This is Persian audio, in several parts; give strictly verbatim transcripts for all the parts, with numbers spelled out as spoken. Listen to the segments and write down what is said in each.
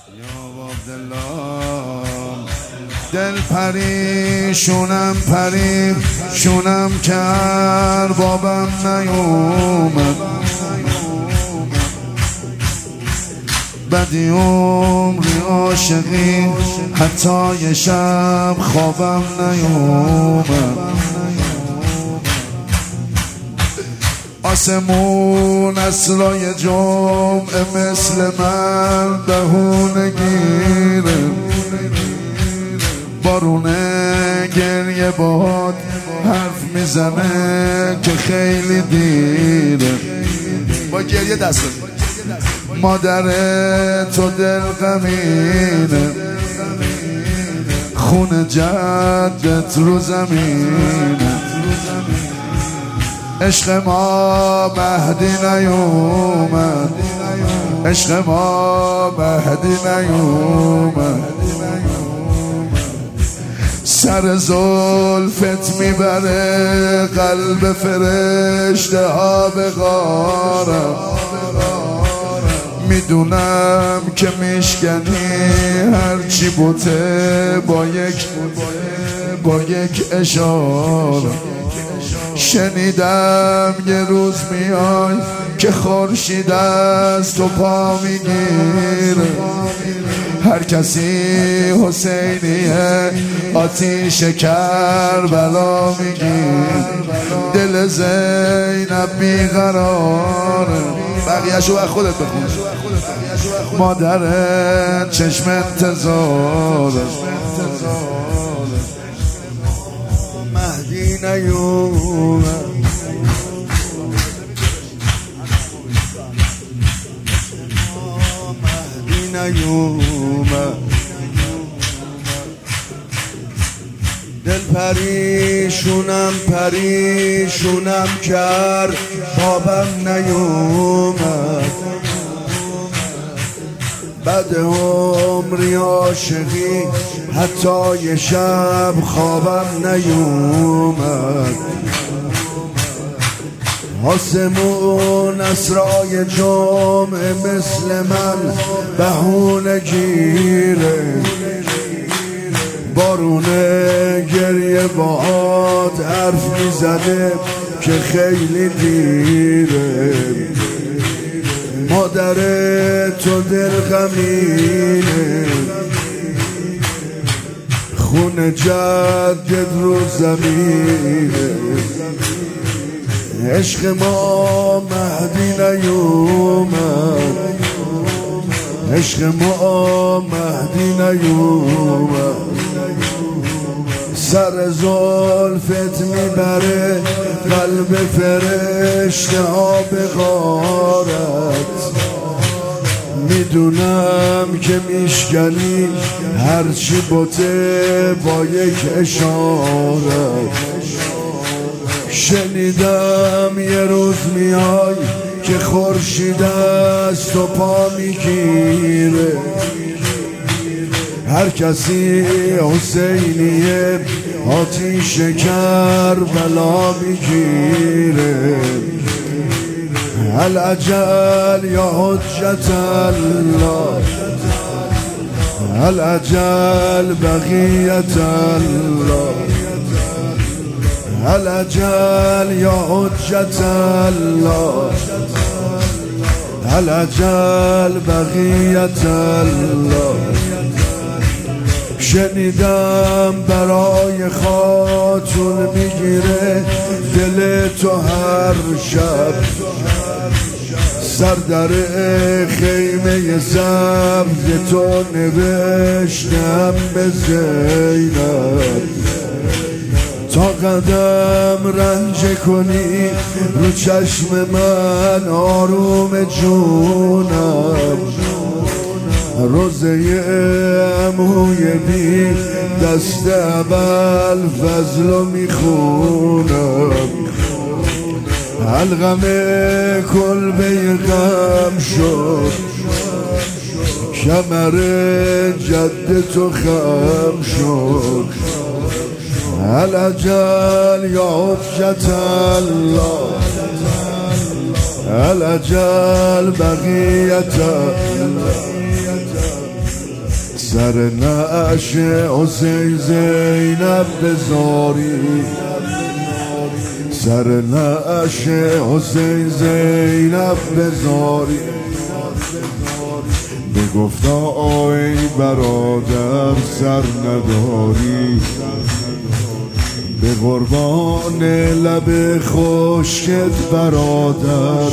یا عبدالله دل پری شونم پری شونم کرد بابم نیومد بدی عمری عاشقی حتی یه شب خوابم نیومد آسمون اسرای جمعه مثل من بهونه گیره بارونه گریه باد حرف میزنه که خیلی دیره با گریه دست مادر تو دل غمینه خون جدت رو زمینه عشق ما مهدی نیومد عشق ما مهدی نیومد سر زلفت میبره قلب فرشته ها به غارم میدونم که میشکنی هرچی بوته با یک با یک اشاره شنیدم یه روز میای که خورشید از تو پا میگیره هر کسی حسینیه آتیش کربلا میگیر دل زینب بیقراره بقیه‌شو از خودت بخون مادر چشم انتظاره مهدی نیومد مهدی نیومد دل پریشونم پریشونم کرد خوابم نیومد بعد عمری عاشقی حتی یه شب خوابم نیومد آسمون اسرای جمعه مثل من بهونه گیره بارونه گریه باد حرف میزنه که خیلی دیره مادر تو دل غمینه خون جدت رو زمینه عشق ما مهدی نیومد عشق ما مهدی نیومد سر زلفت میبره قلب فرشته ها به غارت میدونم که میشکنی هرچی بوته با یک اشارت شنیدم یه روز میای که خورشید از تو پا میگیره هر کسی حسینیه آتیش کربلا میگیره العجل یا حجت الله العجل بقیت الله العجل یا حجت الله العجل بقیت الله شنیدم برای خاتون میگیره دل تو هر شب سر در خیمه سبز تو نوشتم به زینب تا قدم رنج کنی رو چشم من آروم جونم روزه عموی بی دست اول فضلو میخونم حلقم کلبه غم شد کمر جد تو خم شد العجل یا حجت الله العجل بقیت سر نعش حسین زینب بزاری، سر نعش حسین زینب بزاری. بگفتا ای برادر سر نداری، به قربان لب خشکت برادر،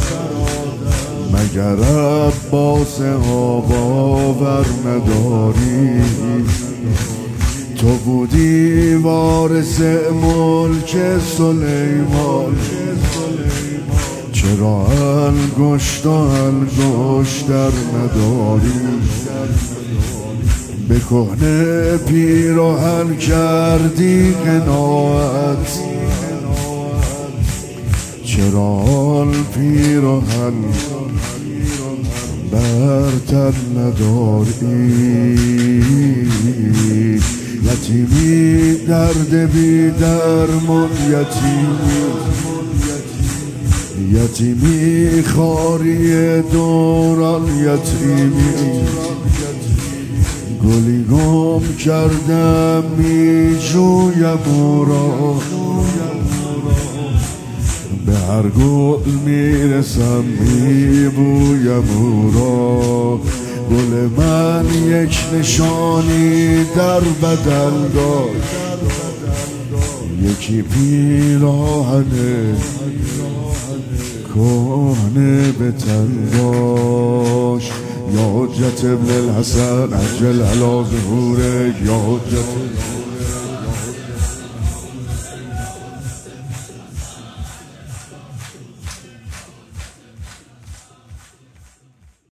مگر عباس ها باور نداری؟ تو بودی وارث ملک سلیمان، چرا انگشت و انگشتر نداری؟ به کهنه پیراهن کردی قناعت، چرا آن پیراهن بر تن نداری؟ یتیمی درد بی درمان، یتیمی یتیمی خاری دوران، یتیمی گلی گم کردم می جویم او را، به هر گل میرسم می بویم او را. گل من یک نشانی در بدن داشت، یکی پیراهن کهنه به تن داشت. یا حجت ابن الحسن عجل علی ظهورک، یا حجت